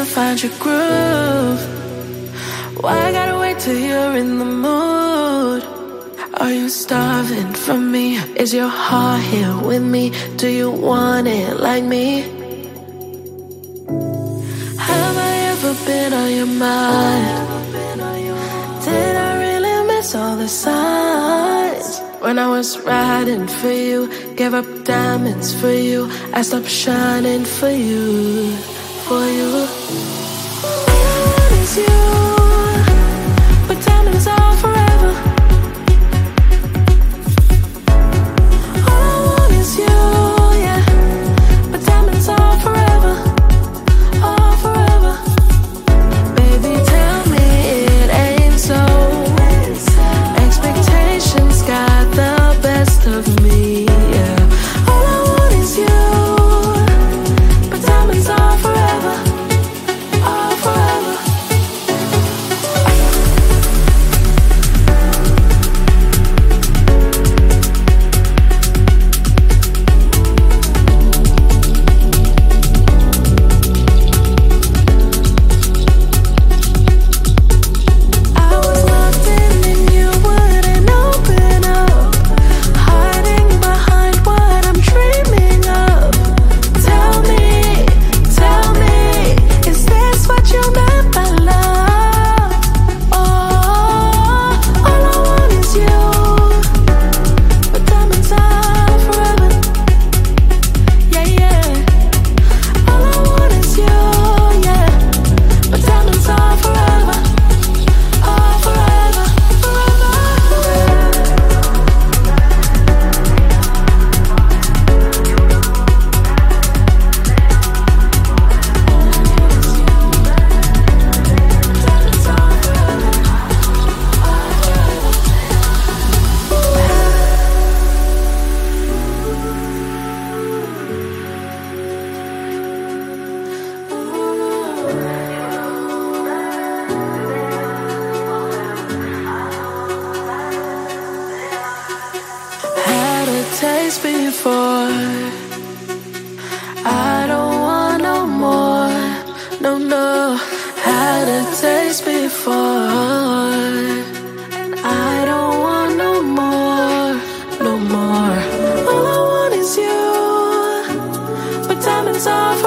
find your groove. Why I gotta wait till you're in the mood? Are you starving for me? Is your heart here with me? Do you want it like me? Have I ever been on your mind? Did I really miss all the signs? When I was riding for you, gave up diamonds for you, I stopped shining for you, for you. All I want is you, but diamonds are forever. All I want is you, yeah, but diamonds are forever, all forever. Baby, tell me it ain't so. Expectations got the best of me, yeah. All I want is you, but diamonds are forever, all forever. I was locked in and you wouldn't open up, hiding behind what I'm dreaming of. Tell me, is this what you meant by love? Oh, all I want is you, but diamonds are forever. Yeah, yeah. All I want is you, yeah, but diamonds are forever, all forever, forever. Had a taste before, I don't want no more, no, no. Had a taste before, I don't want no more, no more. All I want is you, but diamonds are